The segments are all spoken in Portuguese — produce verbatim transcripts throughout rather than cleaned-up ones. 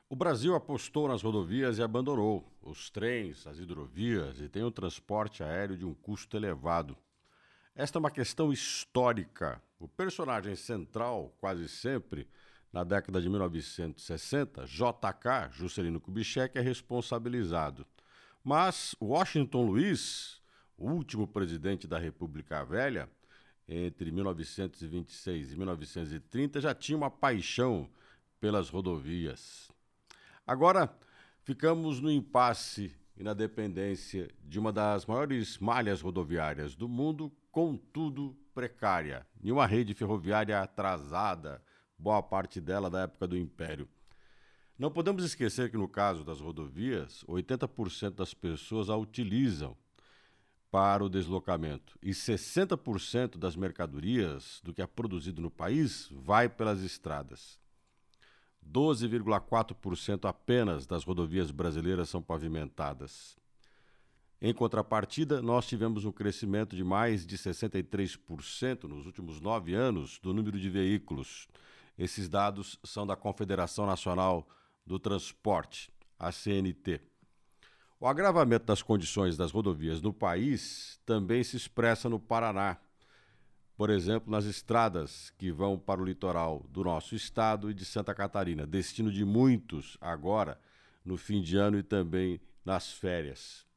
O Brasil apostou nas rodovias e abandonou os trens, as hidrovias e tem um transporte aéreo de um custo elevado. Esta é uma questão histórica. O personagem central, quase sempre, na década de mil novecentos e sessenta, J K, Juscelino Kubitschek, é responsabilizado. Mas Washington Luiz, o último presidente da República Velha, entre mil novecentos e vinte e seis e mil novecentos e trinta, já tinha uma paixão pelas rodovias. Agora, ficamos no impasse e na dependência de uma das maiores malhas rodoviárias do mundo, contudo precária, e uma rede ferroviária atrasada, boa parte dela da época do Império. Não podemos esquecer que, no caso das rodovias, oitenta por cento das pessoas a utilizam para o deslocamento e sessenta por cento das mercadorias do que é produzido no país vai pelas estradas. doze vírgula quatro por cento apenas das rodovias brasileiras são pavimentadas. Em contrapartida, nós tivemos um crescimento de mais de sessenta e três por cento nos últimos nove anos do número de veículos. Esses dados são da Confederação Nacional do Transporte, a C N T. O agravamento das condições das rodovias no país também se expressa no Paraná. Por exemplo, nas estradas que vão para o litoral do nosso estado e de Santa Catarina, destino de muitos agora, no fim de ano e também nas férias.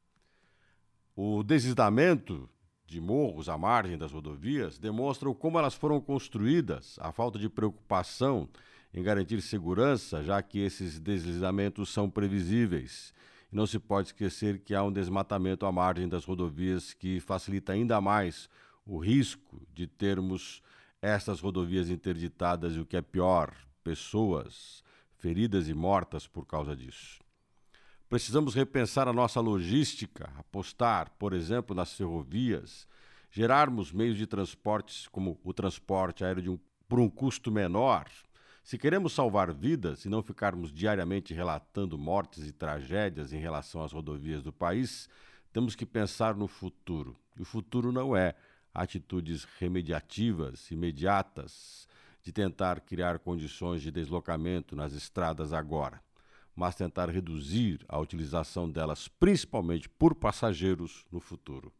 O deslizamento de morros à margem das rodovias demonstra como elas foram construídas, a falta de preocupação em garantir segurança, já que esses deslizamentos são previsíveis. E não se pode esquecer que há um desmatamento à margem das rodovias que facilita ainda mais o risco de termos essas rodovias interditadas e, o que é pior, pessoas feridas e mortas por causa disso. Precisamos repensar a nossa logística, apostar, por exemplo, nas ferrovias, gerarmos meios de transportes como o transporte aéreo de um, por um custo menor. Se queremos salvar vidas e não ficarmos diariamente relatando mortes e tragédias em relação às rodovias do país, temos que pensar no futuro. E o futuro não é atitudes remediativas, imediatas, de tentar criar condições de deslocamento nas estradas agora, mas tentar reduzir a utilização delas, principalmente por passageiros, no futuro.